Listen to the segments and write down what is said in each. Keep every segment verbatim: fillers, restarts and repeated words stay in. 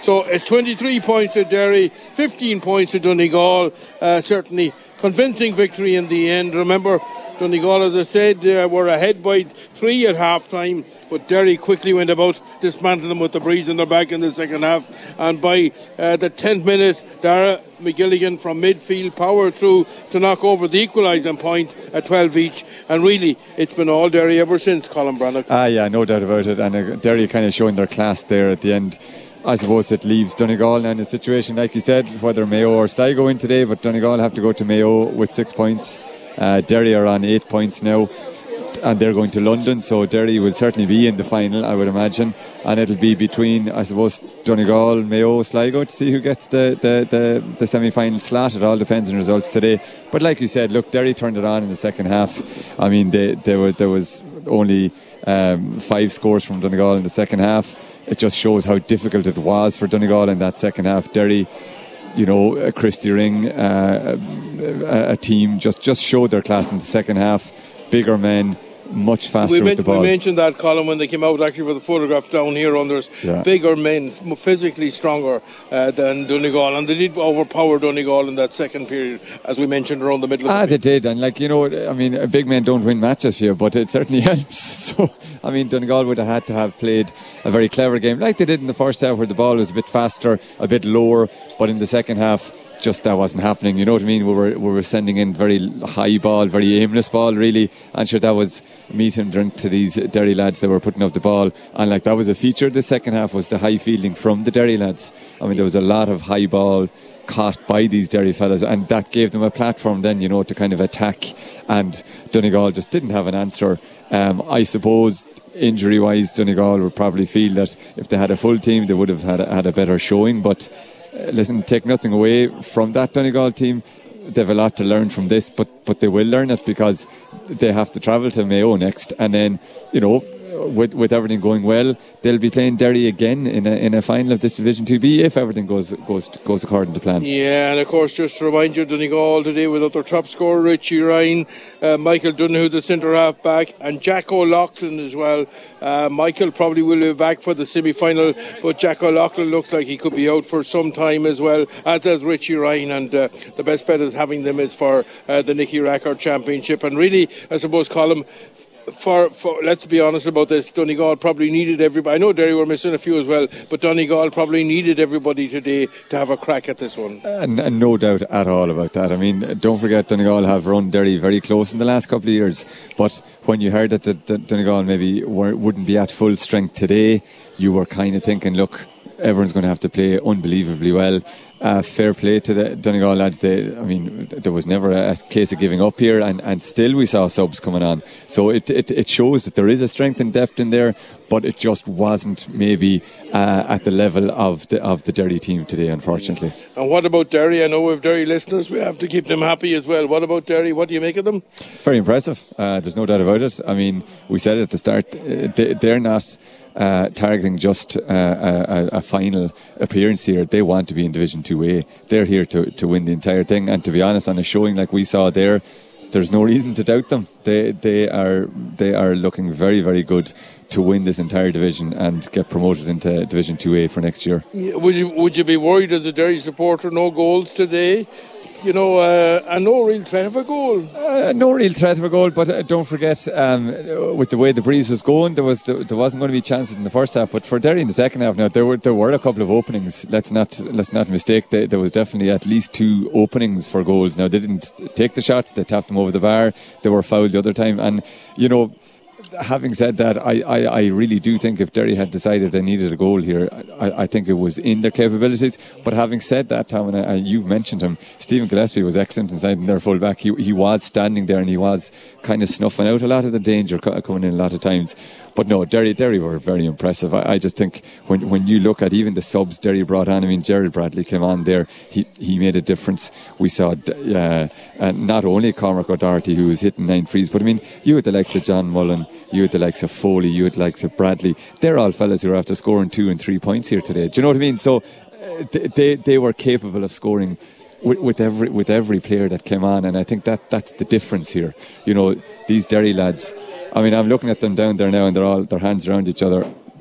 So it's twenty-three points to Derry, fifteen points to Donegal. Uh, certainly convincing victory in the end. Remember, Donegal, as I said, uh, were ahead by three at half-time, but Derry quickly went about dismantling them with the breeze in their back in the second half. And by uh, the tenth minute, Dara McGilligan from midfield powered through to knock over the equalising point at twelve each. And really, it's been all Derry ever since, Colin Brannock. Ah, yeah, no doubt about it. And uh, Derry kind of showing their class there at the end. I suppose it leaves Donegal now in a situation, like you said, whether Mayo or Sligo in today, but Donegal have to go to Mayo with six points. Uh, Derry are on eight points now, and they're going to London, so Derry will certainly be in the final, I would imagine, and it'll be between, I suppose, Donegal, Mayo, Sligo to see who gets the, the, the, the semi-final slot. It all depends on results today. But like you said, look, Derry turned it on in the second half. I mean, they, they were, there was only um, five scores from Donegal in the second half. It just shows how difficult it was for Donegal in that second half. Derry, you know, Christy Ring, uh, a, a team just, just showed their class in the second half. Bigger men, much faster we with the ball. We mentioned that, Colin, when they came out actually for the photographs down here on there's yeah. bigger men, physically stronger uh, than Donegal, and they did overpower Donegal in that second period, as we mentioned, around the middle of ah, the they did, and like, you know, I mean, big men don't win matches here, but it certainly helps. So, I mean, Donegal would have had to have played a very clever game, like they did in the first half, where the ball was a bit faster, a bit lower, but in the second half, just that wasn't happening. You know what I mean? We were we were sending in very high ball, very aimless ball, really. And sure, that was meat and drink to these Derry lads that were putting up the ball. And like, that was a feature. The second half was the high fielding from the Derry lads. I mean, there was a lot of high ball caught by these Derry fellas, and that gave them a platform then, you know, to kind of attack. And Donegal just didn't have an answer. Um, I suppose injury-wise, Donegal would probably feel that if they had a full team, they would have had a, had a better showing. But Uh, listen, take nothing away from that Donegal team. They have a lot to learn from this, but but they will learn it, because they have to travel to Mayo next, and then, you know, with with everything going well, they'll be playing Derry again in a in a final of this Division two B if everything goes goes goes according to plan. Yeah, and of course, just to remind you, Donegal today without their top scorer Richie Ryan, uh, Michael Donoghue, the centre half back, and Jack O'Loughlin as well. Uh, Michael probably will be back for the semi-final, but Jack O'Loughlin looks like he could be out for some time as well, as does Richie Ryan, and uh, the best bet is having them is for uh, the Nicky Rackard Championship. And really, I suppose, Colin, For, for let's be honest about this, Donegal probably needed everybody. I know Derry were missing a few as well, but Donegal probably needed everybody today to have a crack at this one. And, and no doubt at all about that. I mean, don't forget, Donegal have run Derry very close in the last couple of years. But when you heard that the, the Donegal maybe were, wouldn't be at full strength today, you were kind of thinking, look, everyone's going to have to play unbelievably well. Uh, fair play to the Donegal lads. They, I mean, there was never a, a case of giving up here, and, and still we saw subs coming on. So it, it it shows that there is a strength and depth in there, but it just wasn't maybe uh, at the level of the of the Derry team today, unfortunately. And what about Derry? I know we have Derry listeners. We have to keep them happy as well. What about Derry? What do you make of them? Very impressive. Uh, there's no doubt about it. I mean, we said it at the start. They, they're not Uh, targeting just uh, a, a final appearance here. They want to be in Division two A. They're here to, to win the entire thing, and to be honest, on a showing like we saw there, there's no reason to doubt them. They they are they are looking very, very good to win this entire division and get promoted into Division two A for next year. Yeah, would you would you be worried as a Derry supporter? No goals today, you know, uh, and no real threat of a goal. Uh, no real threat of a goal, but uh, don't forget, um, with the way the breeze was going, there was there wasn't going to be chances in the first half. But for Derry in the second half, now there were there were a couple of openings. Let's not let's not mistake. They, there was definitely at least two openings for goals. Now they didn't take the shots; they tapped them over the bar. They were fouled the other time, and you know. Having said that, I, I, I really do think if Derry had decided they needed a goal here, I, I think it was in their capabilities. But having said that, Tom, and uh, you've mentioned him, Stephen Gillespie was excellent inside in their full back. He, he was standing there and he was kind of snuffing out a lot of the danger coming in a lot of times. But no, Derry Derry were very impressive. I, I just think when when you look at even the subs Derry brought on, I mean, Gerald Bradley came on there. He he made a difference. We saw uh, uh, not only Cormac O'Doherty, who was hitting nine frees, but I mean, you had the likes of John Mullen, you had the likes of Foley, you had the likes of Bradley. They're all fellas who are after scoring two and three points here today. Do you know what I mean? So uh, they they were capable of scoring with, with every with every player that came on, and I think that that's the difference here. You know, these Derry lads. I mean, I'm looking at them down there now, and they're all their hands around each other.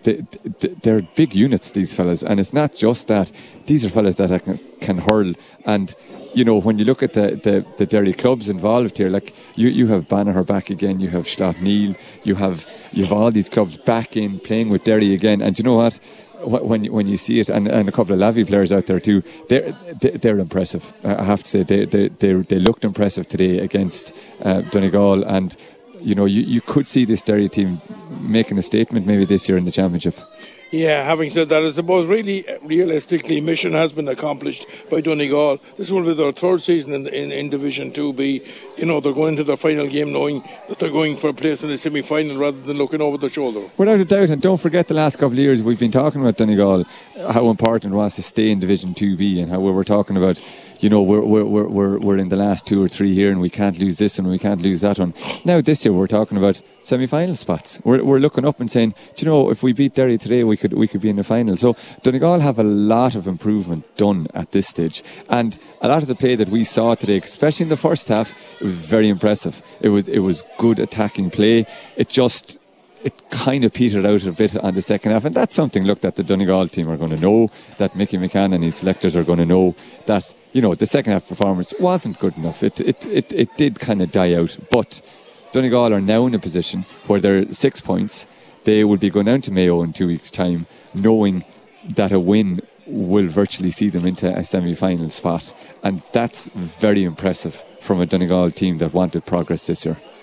they, they, they're big units, these fellas, and it's not just that. These are fellas that can, can hurl, and you know, when you look at the, the, the Derry clubs involved here, like you, you have Banagher back again, you have Shlott Neal, you have you have all these clubs back in playing with Derry again, and you know what? When you, when you see it, and, and a couple of Lavey players out there too, they're they're impressive. I have to say they they they, they looked impressive today against uh, Donegal, and you know you, you could see this Derry team making a statement maybe this year in the championship. Yeah, having said that, I suppose really, realistically, mission has been accomplished by Donegal. This will be their third season in, in, in Division two B. You know, they're going to their final game knowing that they're going for a place in the semi-final rather than looking over their shoulder. Without a doubt, and don't forget the last couple of years we've been talking about Donegal, how important it was to stay in Division two B, and how we were talking about, you know, we're, we're, we're, we're in the last two or three here and we can't lose this one, we can't lose that one. Now this year we're talking about semi-final spots. We're, we're looking up and saying, do you know, if we beat Derry today, we could we could be in the final. So Donegal have a lot of improvement done at this stage. And a lot of the play that we saw today, especially in the first half, it was very impressive. It was it was good attacking play. It just... it kind of petered out a bit on the second half, and that's something, look, that the Donegal team are going to know, that Mickey McCann and his selectors are going to know, that, you know, the second half performance wasn't good enough. It it, it, it did kind of die out, but Donegal are now in a position where they're six points. They will be going down to Mayo in two weeks' time, knowing that a win will virtually see them into a semi-final spot, and that's very impressive from a Donegal team that wanted progress this year.